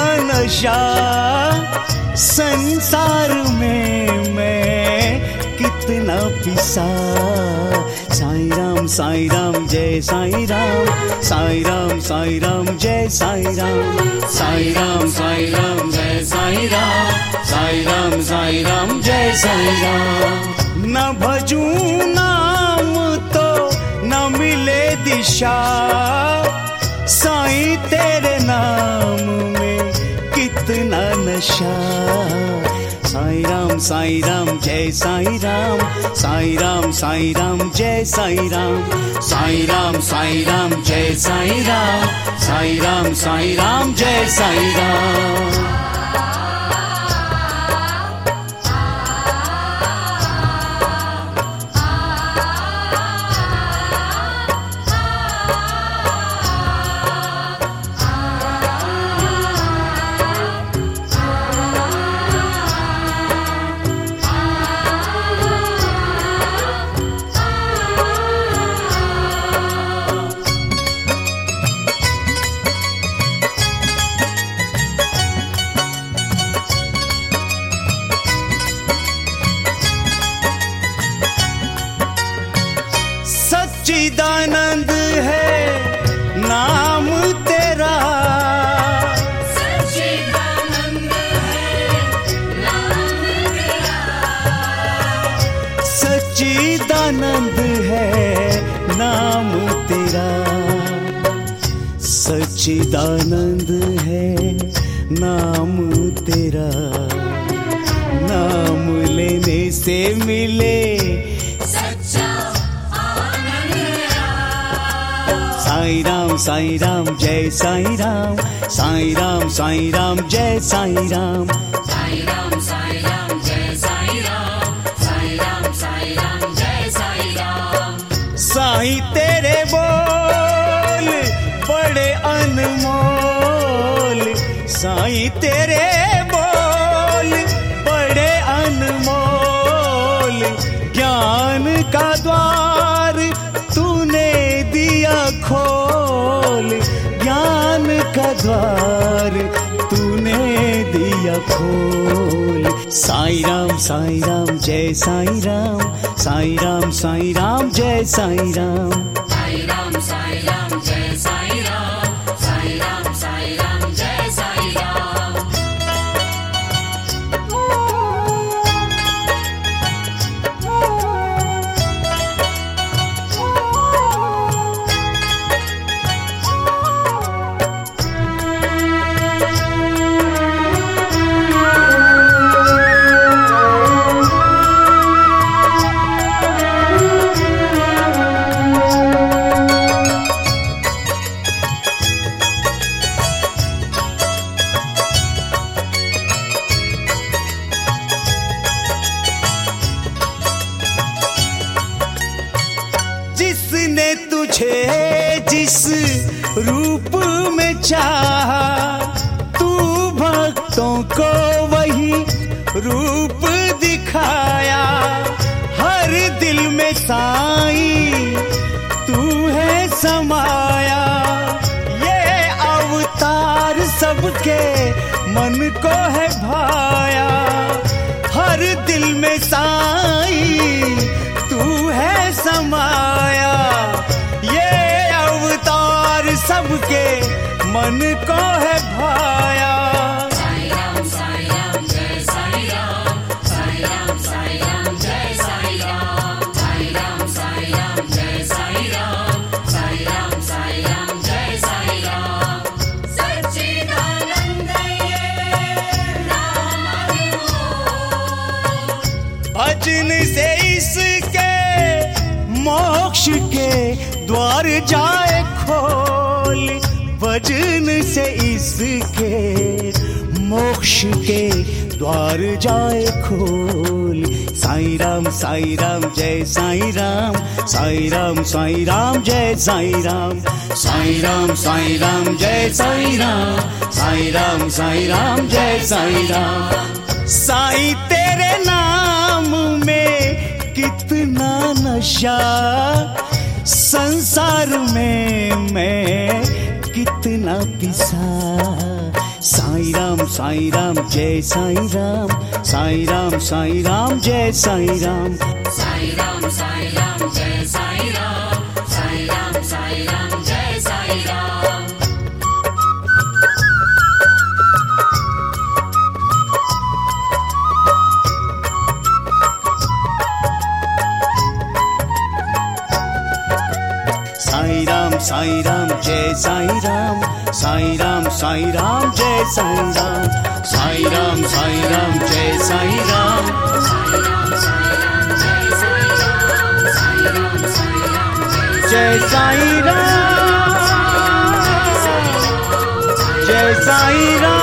नशा संसार में मैं कितना पिसा। साईं राम जय साईं राम, साईं राम जय साईं राम, साईं राम जय साईं राम, साईं राम जय साईं राम। न भजूं नाम तो न मिले दिशा, साईं तेरे नाम में कितना नशा। साईं राम जय साईं राम, साईं राम जय साईं राम, साईं राम जय साईं राम, साईं राम जय साईं राम। सच्चिदानंद है नाम तेरा, सच्चिदानंद है नाम तेरा, सच्चिदानंद है नाम तेरा, सच्चिदानंद है नाम तेरा। नाम लेने से मिले साईं राम जय साईं राम, साईं राम जय साईं राम, साईं राम जय साईं राम, साईं राम जय साईं राम। साईं तेरे बोल बड़े अनमोल, साईं तेरे बोल बड़े अनमोल। ज्ञान का द्वार तूने दिया खोल, ज्ञान का द्वार तूने दिया खोल। साईं राम जय साईं राम, साईं राम जय साईं राम, साईं राम जय साईं राम, साईं राम जय साईं राम। जिसने तुझे जिस रूप में चाहा, तू भक्तों को वही रूप दिखाया। हर दिल में साईं तू है समाया, ये अवतार सबके मन को है भाया। हर दिल में साईं तू है समाया, ये अवतार सबके मन को है भाया। साईं राम जय साईं राम, साईं राम जय साईं राम, साईं राम जय साईं राम, साईं राम जय साईं राम। सच्चिदानंद ये नाम अनमोल, भजन से इसके मोक्ष के द्वार जाए खोल, भजन से इसके मोक्ष के द्वार जाए खोल। साईं राम जय साईं राम, साईं राम जय साईं राम, साईं राम जय साईं राम, साईं राम जय साईं राम। साईं तेरे नाम में कितना नशा, संसार में मैं कितना पिसा। साई राम जय साई राम साई राम जय साई राम साई राम जय साई राम साई राम जय साई राम साई राम जय साई राम साई राम जय साई राम साई राम जय साई राम जय साई राम जय साई राम